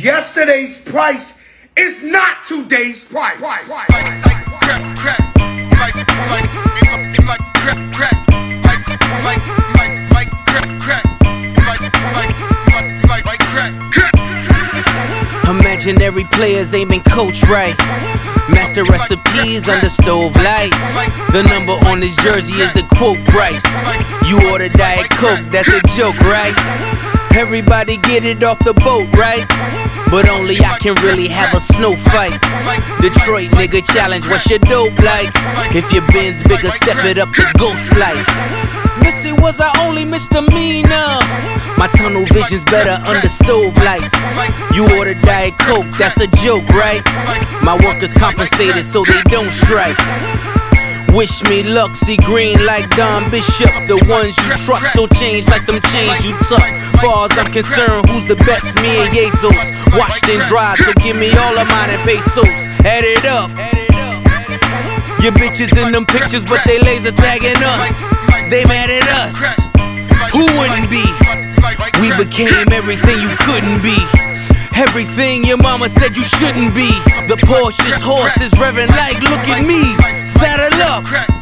Yesterday's price is not today's price. Imaginary players aiming coach right. Master recipes under stove lights. The number on his jersey is the quote price. You order Diet Coke, that's a joke, right? Everybody get it off the boat, right? But only I can really have a snow fight. Detroit nigga challenge, what's your dope like? If your bin's bigger, step it up to ghost life. Missy was our only misdemeanor. My tunnel vision's better under stove lights. You order Diet Coke, that's a joke, right? My workers compensated so they don't strike. Wish me luck, see green like Don Bishop. The ones you trust don't change like them chains you tuck. Far as I'm concerned, who's the best? Me and Jesus. Washed and dried, so give me all of mine in pesos. Add it up. Your bitches in them pictures, but they laser tagging us. They mad at us. Who wouldn't be? We became everything you couldn't be. Everything your mama said you shouldn't be. The Porsche's horse is revving like, look at me. Saddle up.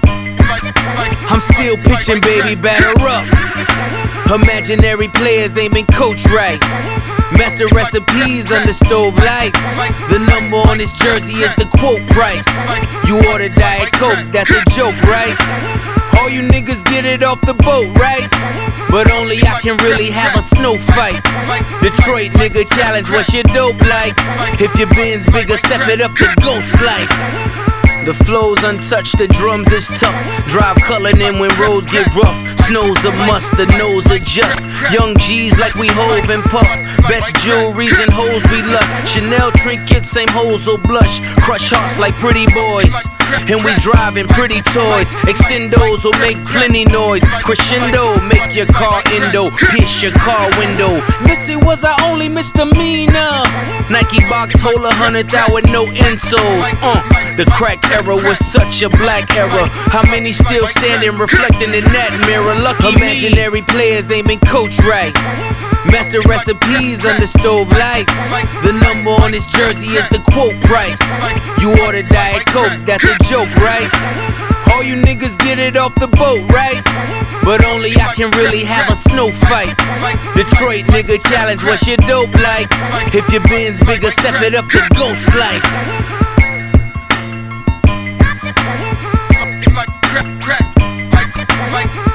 I'm still pitching, baby, batter up. Imaginary players aiming coach right. Master recipes under stove lights. The number on his jersey is the quote price. You order Diet Coke, that's a joke, right? All you niggas get it off the boat, right? But only I can really have a snow fight. Detroit nigga challenge, what's your dope like? If your bin's bigger, step it up to ghost life. The flow's untouched, the drums is tough. Drive coloring in when roads get rough. Snow's a must, the nose adjust. Young G's like we Hove and Puff. Best jewelries and hoes we lust. Chanel trinkets, same hoes will blush. Crush hearts like pretty boys. And we driving pretty toys. Extendos will make plenty noise. Crescendo, make your car endo. Pierce your car window. Missy was our only misdemeanor. Nike box hold 100 out with no insoles. The crack era was such a black era. How many still standing reflecting in that mirror? Lucky imaginary players aiming coach right. Master recipes under stove lights. The number on his jersey is the quote price. You order Diet Coke, that's a joke, right? All you niggas get it off the boat, right? But only I can really have a snow fight. Detroit nigga challenge, what's your dope like? If your bin's bigger, step it up to ghost life. Like